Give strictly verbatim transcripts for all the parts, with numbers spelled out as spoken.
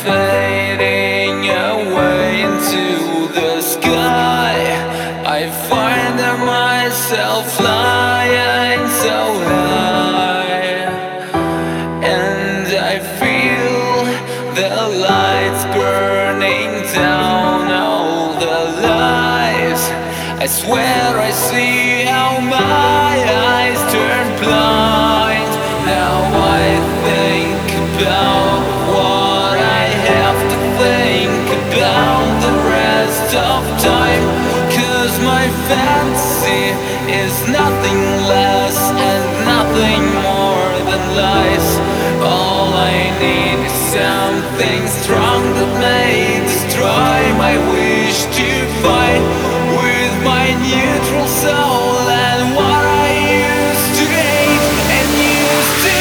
fading away into the sky. I find myself flying so high, and I feel the lights burning down all the lies. I swear I see how my eyes turn blind. Now I think about what I have to think about the rest of time. Cause my fantasy is nothing less and nothing more than lies. All I need is something strong that may destroy my wish to fight with my neutral soul and what I used to hate and used to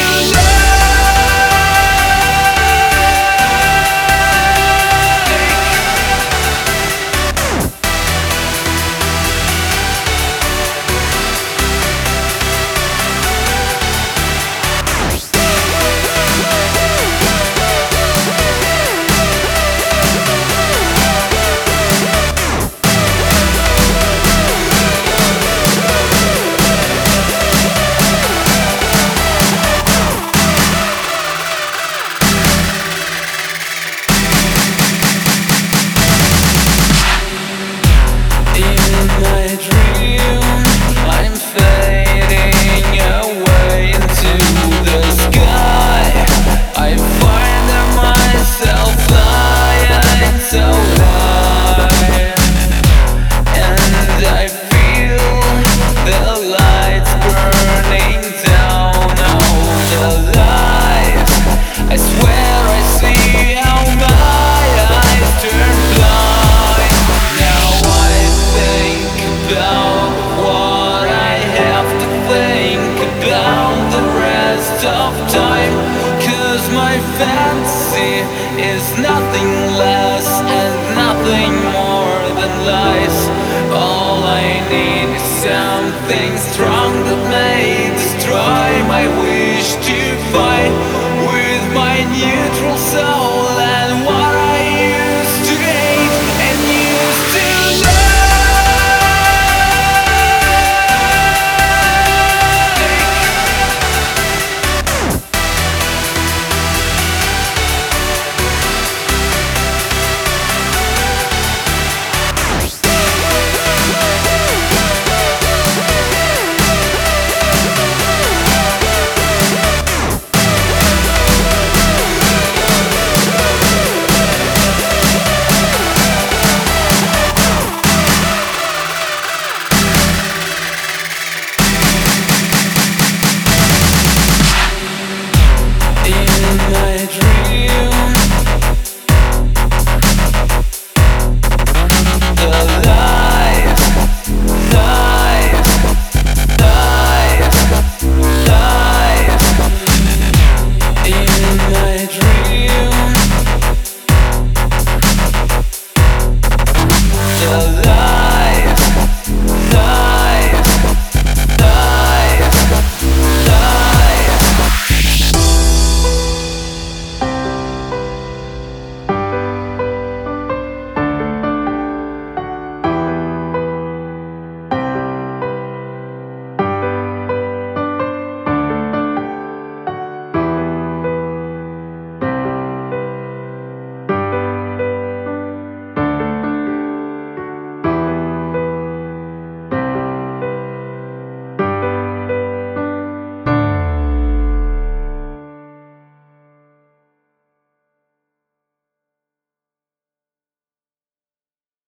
fantasy is nothing less and nothing more than lies. All I need is something strong that may destroy my wish to fight with my neutral soul.